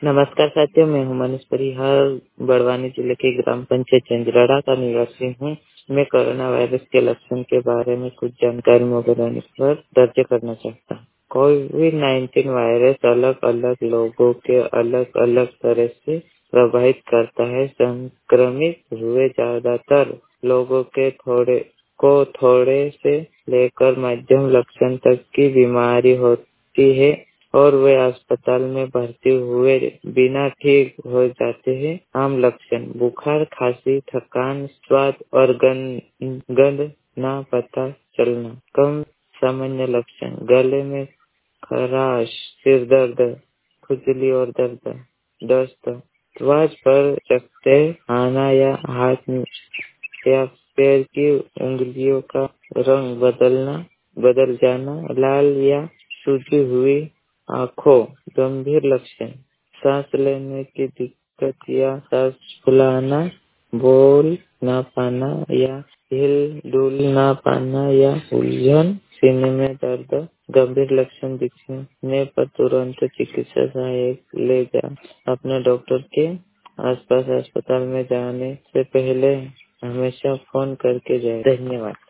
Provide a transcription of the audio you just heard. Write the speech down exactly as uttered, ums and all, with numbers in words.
नमस्कार साथियों, मैं हूँ मनीष परिहार, बड़वानी जिले के ग्राम पंचायत चंद्रड़ा का निवासी हूँ। मैं कोरोना वायरस के लक्षण के बारे में कुछ जानकारी मोबाइल पर दर्ज करना चाहता हूँ। कोविड नाइन्टीन वायरस अलग अलग लोगों के अलग अलग तरह से प्रभावित करता है। संक्रमित हुए ज्यादातर लोगों के थोड़े को थोड़े से लेकर मध्यम लक्षण तक की बीमारी होती है और वे अस्पताल में भर्ती हुए बिना ठीक हो जाते हैं। आम लक्षण: बुखार, खांसी, थकान, स्वाद और गंध गंध ना पता चलना। कम सामान्य लक्षण: गले में खराश, सिर दर्द, खुजली और दर्द, दस्त, त्वचा पर चकत्ते आना या हाथ या पैर की उंगलियों का रंग बदलना बदल जाना, लाल या सूजी हुई आँखों। गंभीर लक्षण: सांस लेने की दिक्कत या सांस फूलाना, बोल ना पाना या हिल डुल ना पाना या उलझन, सीने में दर्द। गंभीर लक्षण दिखने पर तुरंत चिकित्सा सहायता ले जाएं। अपने डॉक्टर के आसपास अस्पताल में जाने से पहले हमेशा फोन करके जाएं। धन्यवाद।